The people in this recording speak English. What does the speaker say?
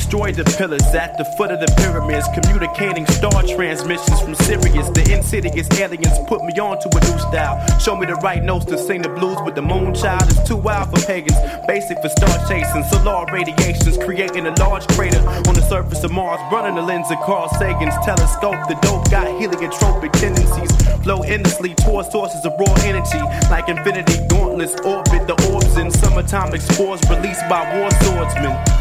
destroyed the pillars at the foot of the pyramids, communicating star transmissions from Sirius. The insidious aliens put me on to a new style. Show me the right notes to sing the blues with the moon child. It's too wild for pagans, basic for star chasing. Solar radiations creating a large crater on the surface of Mars, running the lens of Carl Sagan's telescope. The dope got heliotropic tendencies, flow endlessly towards sources of raw energy, like infinity gauntlets orbit the orbs in summertime spores released by war swordsmen.